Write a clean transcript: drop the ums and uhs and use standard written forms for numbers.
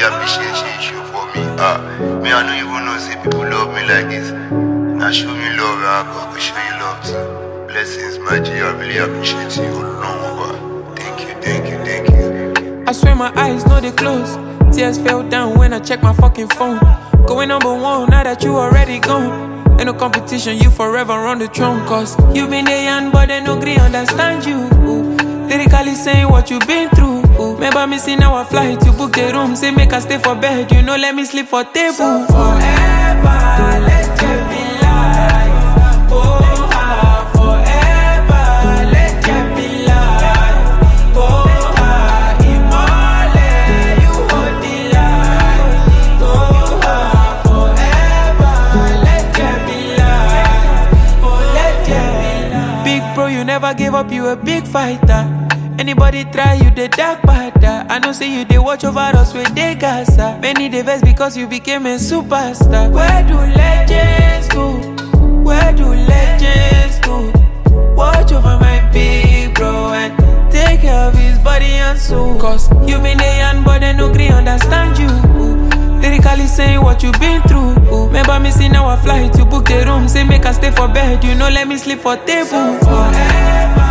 appreciate you for me. Me, I don't even know say people love me like this. Now show me love, I go show you love too. Blessings, my G, I really appreciate you. No, thank you. I swear my eyes know they close. Tears fell down when I checked my fucking phone. Going number one now that you already gone. Ain't no competition, you forever on the throne. Cause you been there young but they no agree understand you. Lyrically saying what you been through. Remember me see now I fly to book the room. Say make I stay for bed, you know let me sleep for table. So forever, let there be life. Forever, let there be life. Imole, you hold the light. Forever, let there be life. Let there be life. Big bro, you never gave up, you a big fighter. Anybody try you, the dark bada. I know say you, they watch over us with they gasa. Many the best because you became a superstar. Where do legends go? Where do legends go? Watch over my big bro and take care of his body and soul. Cause you been a young but they no agree understand you. Lyrically saying what you been through. Remember me see now I fly to book the room. Say make I stay for bed, you know let me sleep for table. So forever.